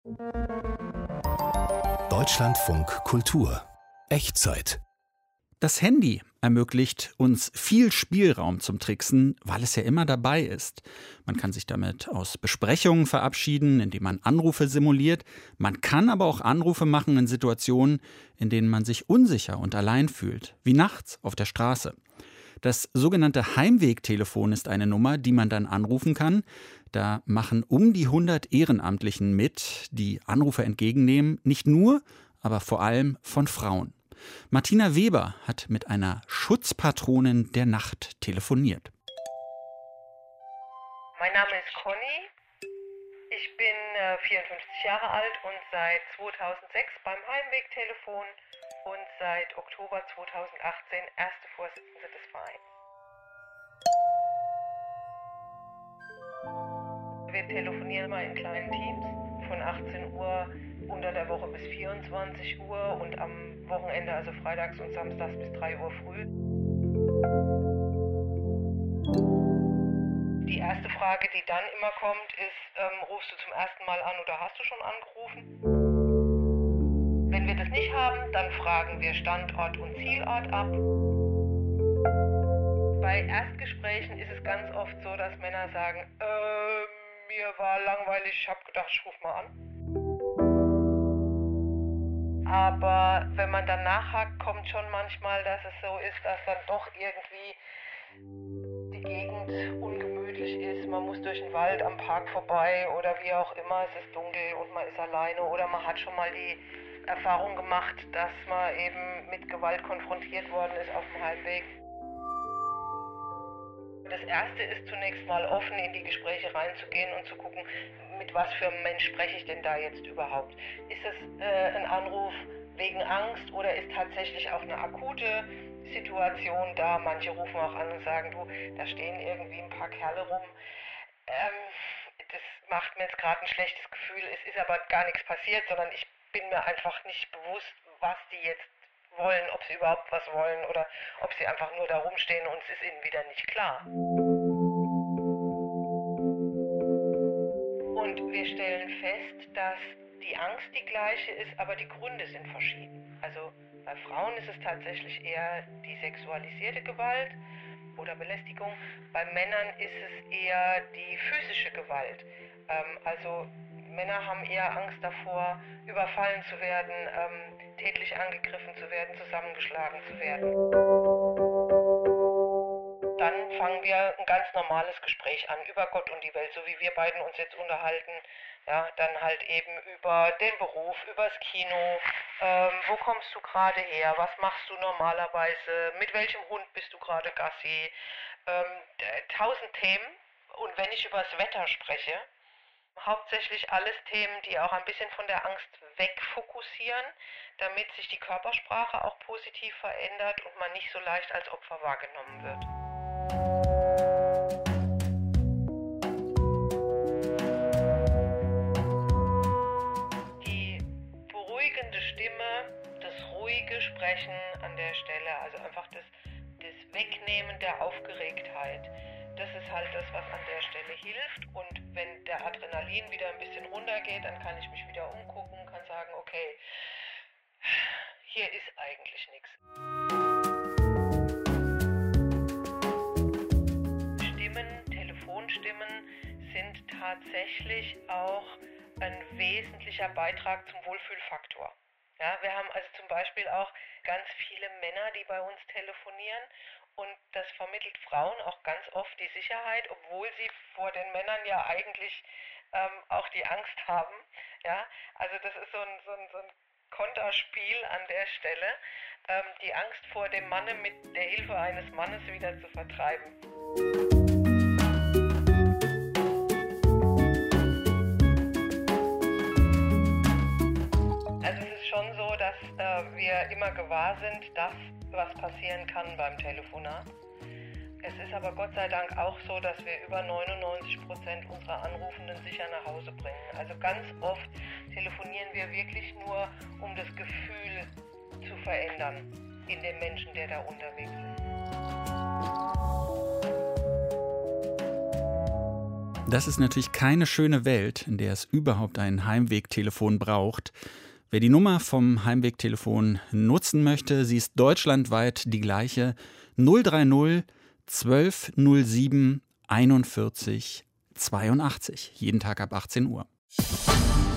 Deutschlandfunk Kultur. Echtzeit. Das Handy ermöglicht uns viel Spielraum zum Tricksen, weil es ja immer dabei ist. Man kann sich damit aus Besprechungen verabschieden, indem man Anrufe simuliert. Man kann aber auch Anrufe machen in Situationen, in denen man sich unsicher und allein fühlt, wie nachts auf der Straße. Das sogenannte Heimwegtelefon ist eine Nummer, die man dann anrufen kann. Da machen um die 100 Ehrenamtlichen mit, die Anrufe entgegennehmen, nicht nur, aber vor allem von Frauen. Martina Weber hat mit einer Schutzpatronin der Nacht telefoniert. Mein Name ist Conny. Ich bin 54 Jahre alt und seit 2006 beim Heimwegtelefon und seit Oktober 2018 erste Vorsitzende des Vereins. Wir telefonieren mal in kleinen Teams von 18 Uhr unter der Woche bis 24 Uhr und am Wochenende, also freitags und samstags bis 3 Uhr früh. Die erste Frage, die dann immer kommt, ist, rufst du zum ersten Mal an oder hast du schon angerufen? Wenn wir das nicht haben, dann fragen wir Standort und Zielort ab. Bei Erstgesprächen ist es ganz oft so, dass Männer sagen, mir war langweilig, ich habe gedacht, ich rufe mal an. Aber wenn man dann nachhakt, kommt schon manchmal, dass es so ist, dass dann doch irgendwie die Gegend ungemütlich ist. Man muss durch den Wald am Park vorbei oder wie auch immer, es ist dunkel und man ist alleine. Oder man hat schon mal die Erfahrung gemacht, dass man eben mit Gewalt konfrontiert worden ist auf dem Heimweg. Das Erste ist zunächst mal offen in die Gespräche reinzugehen und zu gucken, mit was für einem Mensch spreche ich denn da jetzt überhaupt. Ist es ein Anruf wegen Angst oder ist tatsächlich auch eine akute Situation da? Manche rufen auch an und sagen, du, da stehen irgendwie ein paar Kerle rum. Das macht mir jetzt gerade ein schlechtes Gefühl. Es ist aber gar nichts passiert, sondern ich bin mir einfach nicht bewusst, was die jetzt wollen, ob sie überhaupt was wollen oder ob sie einfach nur da rumstehen und es ist ihnen wieder nicht klar. Und wir stellen fest, dass die Angst die gleiche ist, aber die Gründe sind verschieden. Also bei Frauen ist es tatsächlich eher die sexualisierte Gewalt oder Belästigung. Bei Männern ist es eher die physische Gewalt. Also Männer haben eher Angst davor, überfallen zu werden, tätlich angegriffen zu werden, zusammengeschlagen zu werden. Dann fangen wir ein ganz normales Gespräch an über Gott und die Welt, so wie wir beiden uns jetzt unterhalten. Ja, dann halt eben über den Beruf, übers Kino. Wo kommst du gerade her? Was machst du normalerweise? Mit welchem Hund bist du gerade Gassi? 1000 Themen. Und wenn ich über das Wetter spreche, hauptsächlich alles Themen, die auch ein bisschen von der Angst wegfokussieren, damit sich die Körpersprache auch positiv verändert und man nicht so leicht als Opfer wahrgenommen wird. Die beruhigende Stimme, das ruhige Sprechen an der Stelle, also einfach das Wegnehmen der Aufgeregtheit. Das ist halt das, was an der Stelle hilft und wenn der Adrenalin wieder ein bisschen runtergeht, dann kann ich mich wieder umgucken, kann sagen, okay, hier ist eigentlich nichts. Telefonstimmen sind tatsächlich auch ein wesentlicher Beitrag zum Wohlfühlfaktor. Ja, wir haben also zum Beispiel auch ganz viele Männer, die bei uns telefonieren und das vermittelt Frauen auch ganz oft die Sicherheit, obwohl sie vor den Männern ja eigentlich auch die Angst haben. Ja, also das ist so ein Konterspiel an der Stelle, die Angst vor dem Manne mit der Hilfe eines Mannes wieder zu vertreiben. Also es ist schon so, dass wir immer gewahr sind, dass was passieren kann beim Telefonat. Es ist aber Gott sei Dank auch so, dass wir über 99% unserer Anrufenden sicher nach Hause bringen. Also ganz oft telefonieren wir wirklich nur, um das Gefühl zu verändern in dem Menschen, der da unterwegs ist. Das ist natürlich keine schöne Welt, in der es überhaupt ein Heimwegtelefon braucht. Wer die Nummer vom Heimwegtelefon nutzen möchte, sie ist deutschlandweit die gleiche: 030 12 07 41 82. Jeden Tag ab 18 Uhr.